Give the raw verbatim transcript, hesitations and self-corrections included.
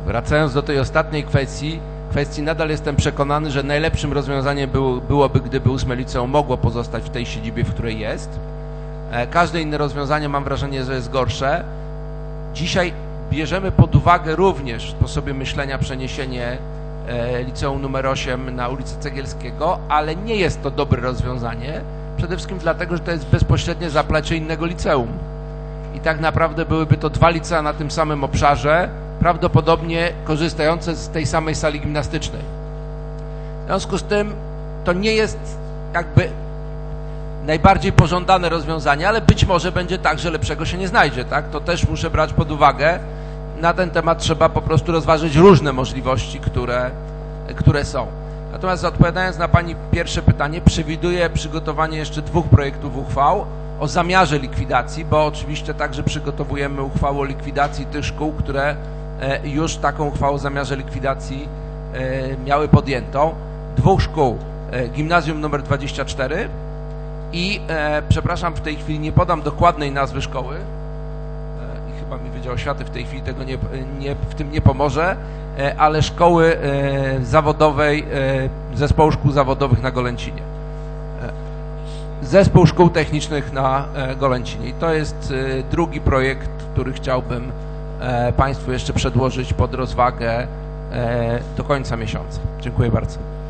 Wracając do tej ostatniej kwestii, kwestii nadal jestem przekonany, że najlepszym rozwiązaniem było, byłoby, gdyby ósme liceum mogło pozostać w tej siedzibie, w której jest. Każde inne rozwiązanie, mam wrażenie, że jest gorsze. Dzisiaj bierzemy pod uwagę również w sposobie myślenia przeniesienie liceum numer osiem na ulicę Cegielskiego, ale nie jest to dobre rozwiązanie, przede wszystkim dlatego, że to jest bezpośrednie zaplecze innego liceum. I tak naprawdę byłyby to dwa licea na tym samym obszarze, prawdopodobnie korzystające z tej samej sali gimnastycznej. W związku z tym to nie jest jakby najbardziej pożądane rozwiązanie, ale być może będzie tak, że lepszego się nie znajdzie, tak? To też muszę brać pod uwagę. Na ten temat trzeba po prostu rozważyć różne możliwości, które, które są. Natomiast odpowiadając na Pani pierwsze pytanie, przewiduję przygotowanie jeszcze dwóch projektów uchwał o zamiarze likwidacji, bo oczywiście także przygotowujemy uchwałę o likwidacji tych szkół, które już taką uchwałę o zamiarze likwidacji miały podjętą. Dwóch szkół, gimnazjum numer dwadzieścia cztery i, przepraszam, w tej chwili nie podam dokładnej nazwy szkoły, chyba mi Wydział Oświaty w tej chwili tego nie, nie, w tym nie pomoże, ale szkoły zawodowej, Zespołu Szkół Zawodowych na Golęcinie. Zespół Szkół Technicznych na Golęcinie. I to jest drugi projekt, który chciałbym Państwu jeszcze przedłożyć pod rozwagę do końca miesiąca. Dziękuję bardzo.